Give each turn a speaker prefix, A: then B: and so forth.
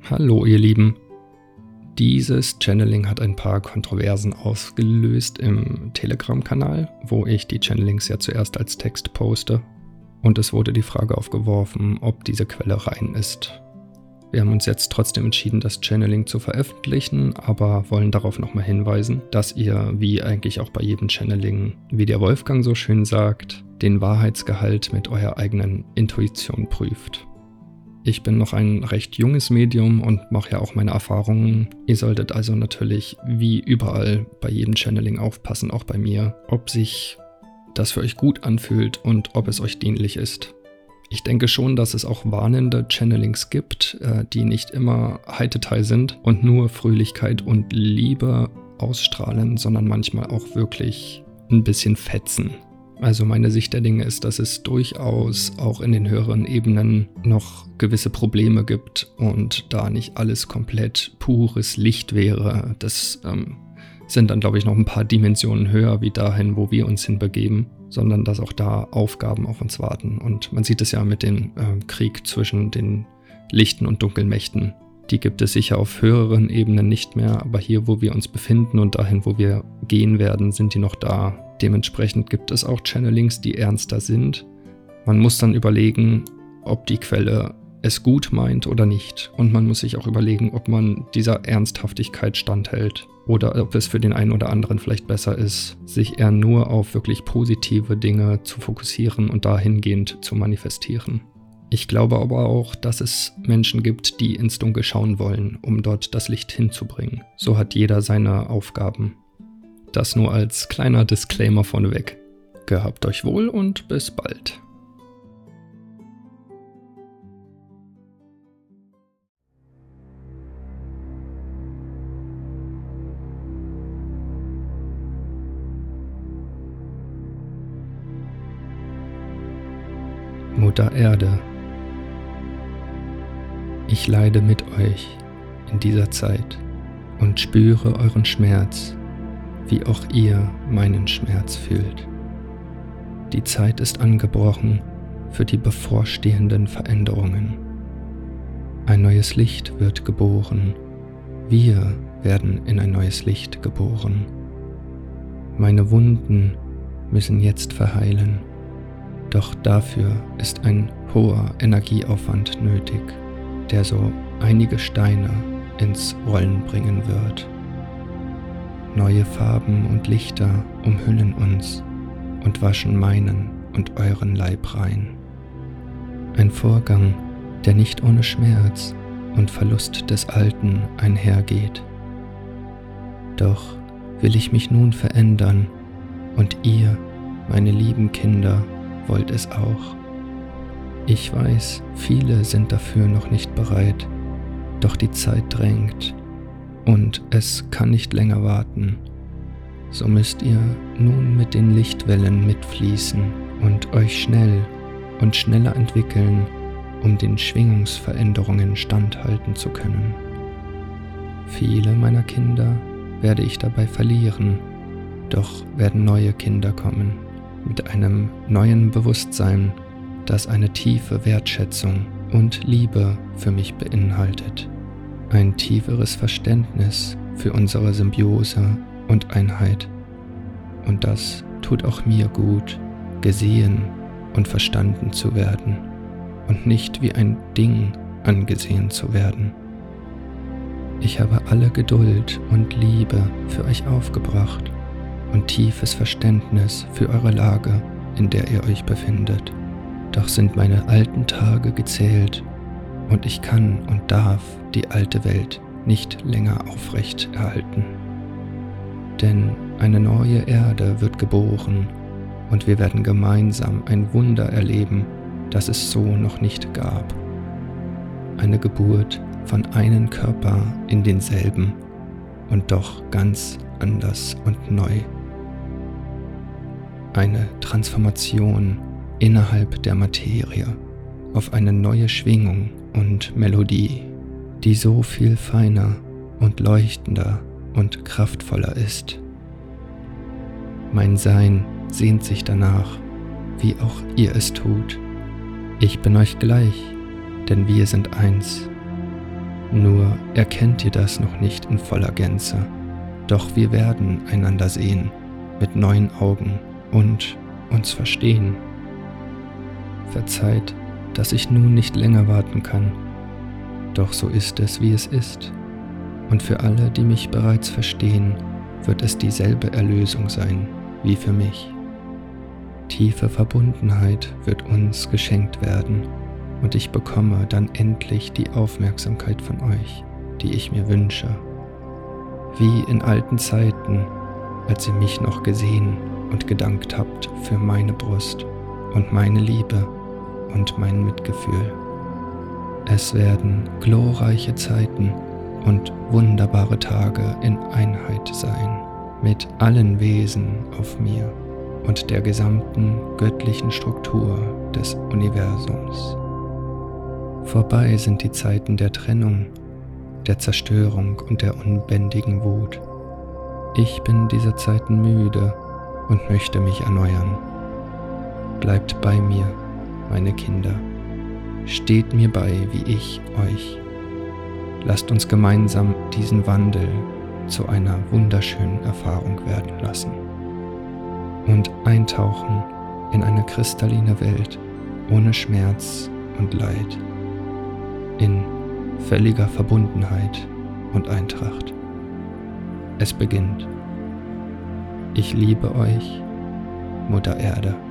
A: Hallo ihr Lieben, dieses Channeling hat ein paar Kontroversen ausgelöst im Telegram-Kanal, wo ich die Channelings ja zuerst als Text poste, und es wurde die Frage aufgeworfen, ob diese Quelle rein ist. Wir haben uns jetzt trotzdem entschieden, das Channeling zu veröffentlichen, aber wollen darauf nochmal hinweisen, dass ihr, wie eigentlich auch bei jedem Channeling, wie der Wolfgang so schön sagt, den Wahrheitsgehalt mit eurer eigenen Intuition prüft. Ich bin noch ein recht junges Medium und mache ja auch meine Erfahrungen. Ihr solltet also natürlich wie überall bei jedem Channeling aufpassen, auch bei mir, ob sich das für euch gut anfühlt und ob es euch dienlich ist. Ich denke schon, dass es auch warnende Channelings gibt, die nicht immer Heiteteil sind und nur Fröhlichkeit und Liebe ausstrahlen, sondern manchmal auch wirklich ein bisschen fetzen. Also meine Sicht der Dinge ist, dass es durchaus auch in den höheren Ebenen noch gewisse Probleme gibt und da nicht alles komplett pures Licht wäre. Das sind dann, glaube ich, noch ein paar Dimensionen höher wie dahin, wo wir uns hinbegeben, sondern dass auch da Aufgaben auf uns warten. Und man sieht es ja mit dem Krieg zwischen den lichten und dunklen Mächten. Die gibt es sicher auf höheren Ebenen nicht mehr, aber hier, wo wir uns befinden und dahin, wo wir gehen werden, sind die noch da. Dementsprechend gibt es auch Channelings, die ernster sind. Man muss dann überlegen, ob die Quelle es gut meint oder nicht. Und man muss sich auch überlegen, ob man dieser Ernsthaftigkeit standhält oder ob es für den einen oder anderen vielleicht besser ist, sich eher nur auf wirklich positive Dinge zu fokussieren und dahingehend zu manifestieren. Ich glaube aber auch, dass es Menschen gibt, die ins Dunkel schauen wollen, um dort das Licht hinzubringen. So hat jeder seine Aufgaben. Das nur als kleiner Disclaimer vorneweg. Gehabt euch wohl und bis bald. Mutter Erde, ich leide mit euch in dieser Zeit und spüre euren Schmerz, wie auch ihr meinen Schmerz fühlt. Die Zeit ist angebrochen für die bevorstehenden Veränderungen. Ein neues Licht wird geboren. Wir werden in ein neues Licht geboren. Meine Wunden müssen jetzt verheilen, doch dafür ist ein hoher Energieaufwand nötig, der so einige Steine ins Rollen bringen wird. Neue Farben und Lichter umhüllen uns und waschen meinen und euren Leib rein. Ein Vorgang, der nicht ohne Schmerz und Verlust des Alten einhergeht. Doch will ich mich nun verändern und ihr, meine lieben Kinder, wollt es auch. Ich weiß, viele sind dafür noch nicht bereit, doch die Zeit drängt. Und es kann nicht länger warten. So müsst ihr nun mit den Lichtwellen mitfließen und euch schnell und schneller entwickeln, um den Schwingungsveränderungen standhalten zu können. Viele meiner Kinder werde ich dabei verlieren, doch werden neue Kinder kommen, mit einem neuen Bewusstsein, das eine tiefe Wertschätzung und Liebe für mich beinhaltet. Ein tieferes Verständnis für unsere Symbiose und Einheit. Und das tut auch mir gut, gesehen und verstanden zu werden und nicht wie ein Ding angesehen zu werden. Ich habe alle Geduld und Liebe für euch aufgebracht und tiefes Verständnis für eure Lage, in der ihr euch befindet. Doch sind meine alten Tage gezählt und ich kann und darf die alte Welt nicht länger aufrecht erhalten. Denn eine neue Erde wird geboren und wir werden gemeinsam ein Wunder erleben, das es so noch nicht gab. Eine Geburt von einem Körper in denselben und doch ganz anders und neu. Eine Transformation innerhalb der Materie auf eine neue Schwingung und Melodie, die so viel feiner und leuchtender und kraftvoller ist. Mein Sein sehnt sich danach, wie auch ihr es tut. Ich bin euch gleich, denn wir sind eins. Nur erkennt ihr das noch nicht in voller Gänze, doch wir werden einander sehen mit neuen Augen und uns verstehen. Verzeiht, dass ich nun nicht länger warten kann, doch so ist es, wie es ist, und für alle, die mich bereits verstehen, wird es dieselbe Erlösung sein wie für mich. Tiefe Verbundenheit wird uns geschenkt werden, und ich bekomme dann endlich die Aufmerksamkeit von euch, die ich mir wünsche. Wie in alten Zeiten, als ihr mich noch gesehen und gedankt habt für meine Brust und meine Liebe und mein Mitgefühl. Es werden glorreiche Zeiten und wunderbare Tage in Einheit sein, mit allen Wesen auf mir und der gesamten göttlichen Struktur des Universums. Vorbei sind die Zeiten der Trennung, der Zerstörung und der unbändigen Wut. Ich bin dieser Zeiten müde und möchte mich erneuern. Bleibt bei mir, meine Kinder. Steht mir bei, wie ich euch. Lasst uns gemeinsam diesen Wandel zu einer wunderschönen Erfahrung werden lassen und eintauchen in eine kristalline Welt ohne Schmerz und Leid, in völliger Verbundenheit und Eintracht. Es beginnt. Ich liebe euch, Mutter Erde.